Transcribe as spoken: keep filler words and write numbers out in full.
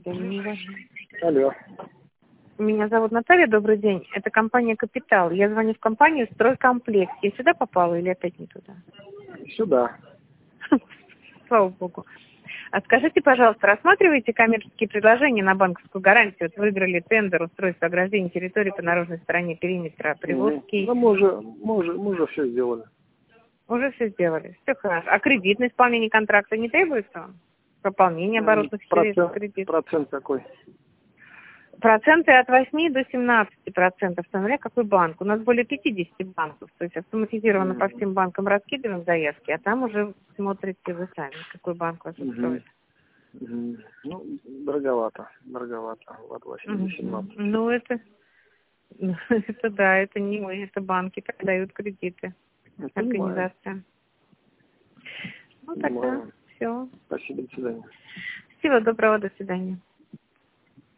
времени ваше. Алло. Меня зовут Наталья, добрый день. Это компания «Капитал». Я звоню в компанию «Стройкомплект». Я сюда попала или опять не туда? Сюда. Слава богу. А скажите, пожалуйста, рассматриваете коммерческие предложения на банковскую гарантию? Вот выиграли тендер устройства ограждения территории по наружной стороне периметра Приволжский. Ну, мы уже, мы уже, мы уже все сделали. Уже все сделали. Все хорошо. А кредитное исполнение контракта не требуется? Пополнение оборотных средств, кредит. Процент какой? Проценты от восьми до семнадцати процентов, смотря какой банк. У нас более пятидесяти банков, то есть автоматизированно mm-hmm. по всем банкам раскидываем заявки, а там уже смотрите вы сами, какой банк вас устроит. Mm-hmm. Mm-hmm. Ну, дороговато, дороговато, от восьми до семнадцати. Ну, это, это да, это не мы, это банки так дают кредиты, организация. Ну, тогда все. Спасибо, до свидания. Всего доброго, до свидания.